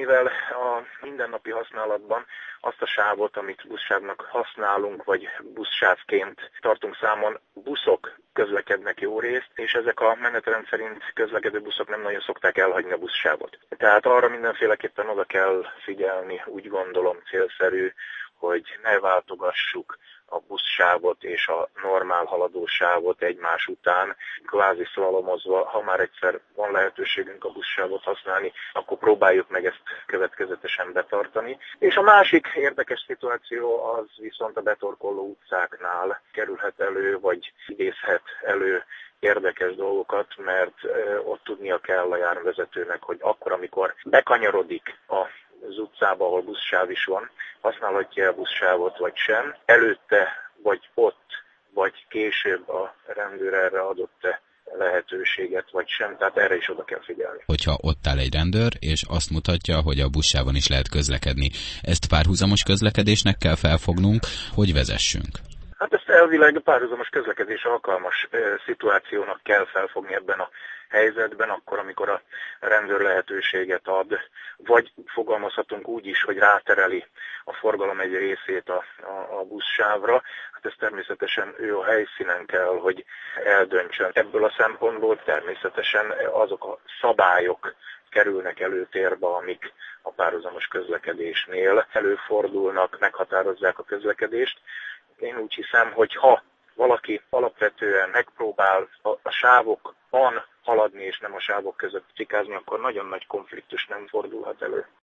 mivel a mindennapi használatban azt a sávot, amit buszsávnak használunk, vagy buszsávként tartunk számon, buszok közlekednek jó részt, és ezek a menetrend szerint közlekedő buszok nem nagyon szokták elhagyni a buszsávot. Tehát arra mindenféleképpen oda kell figyelni, úgy gondolom célszerű, hogy ne váltogassuk a buszsávot és a normál haladósávot egymás után, kvázi szlalomozva, ha már egyszer van lehetőségünk a buszsávot használni, akkor próbáljuk meg ezt következetesen betartani. És a másik érdekes szituáció az viszont a betorkolló utcáknál kerülhet elő, vagy idézhet elő érdekes dolgokat, mert ott tudnia kell a járművezetőnek, hogy akkor, amikor bekanyarodik az utcába, ahol buszsáv is van, használhatja a buszsávot vagy sem. Előtte, vagy ott, vagy később a rendőr erre adott lehetőséget, vagy sem, tehát erre is oda kell figyelni. Hogyha ott áll egy rendőr, és azt mutatja, hogy a buszsávon is lehet közlekedni, ezt párhuzamos közlekedésnek kell felfognunk, hogy vezessünk? Hát ezt elvileg párhuzamos közlekedés alkalmas szituációnak kell felfogni ebben a helyzetben, akkor, amikor a rendőr lehetőséget ad, vagy fogalmazhatunk úgy is, hogy rátereli a forgalom egy részét a buszsávra. Hát ez természetesen ő a helyszínen kell, hogy eldöntsön. Ebből a szempontból természetesen azok a szabályok kerülnek előtérbe, amik a párhuzamos közlekedésnél előfordulnak, meghatározzák a közlekedést. Én úgy hiszem, hogy ha valaki alapvetően megpróbál a sávokban haladni és nem a sávok között cikázni, akkor nagyon nagy konfliktus nem fordulhat elő.